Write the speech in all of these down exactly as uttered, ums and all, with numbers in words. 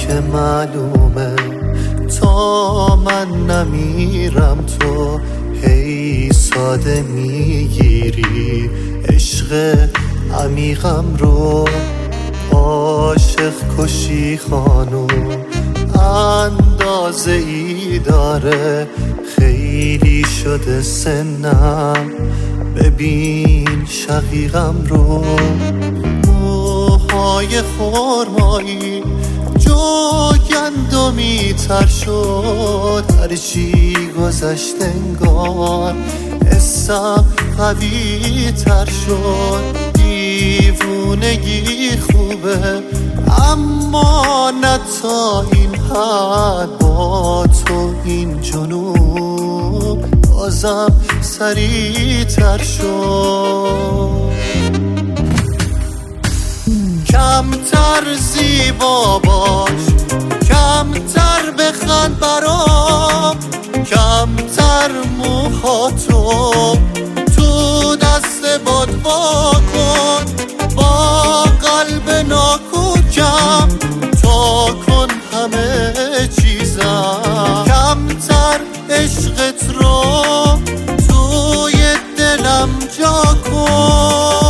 که معلومه تا من نمیرم تو هی ساده میگیری عشق عمیقم رو. عاشق کشی خانوم اندازه ای داره، خیلی شده سنم ببین شقیقم رو. موهای خرمایی جو گندمی تر شد، هرچی گذشت انگار حسم قوی تر شد. دیوونگی خوبه اما نه تا این حد، با تو این جنون بازم سریع تر شد. کمتر زیبا باش، کمتر بخند برام، کمتر موهاتو تو دست باد وا کن. با قلب ناکوکم تا کن همه چیزم، کمتر عشقت رو توی دلم جا کن.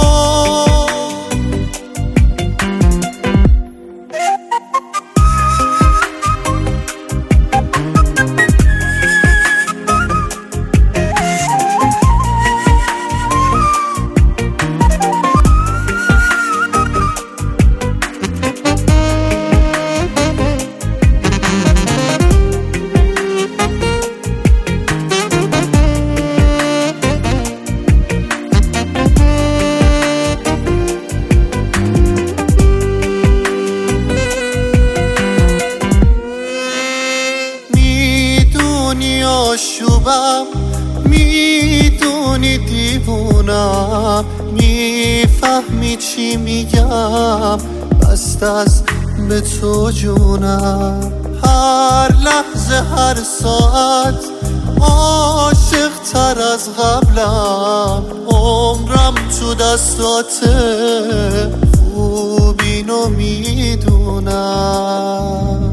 شوبم میدونی دیوونم، میفهمی چی میگم، بست از به تو جونم. هر لحظه هر ساعت عاشق تر از قبلم، عمرم تو دستاته خوب اینو میدونم.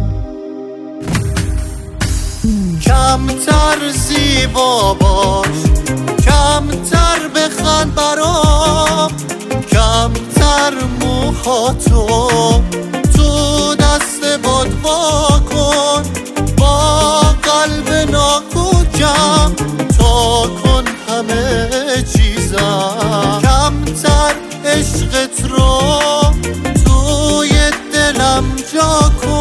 کمتر زیبا باش، کمتر بخند برام، کمتر موهاتو تو دست باد وا کن. با قلب ناکوکم تا کن همه چیزم، کمتر عشقت رو توی دلم جا کن.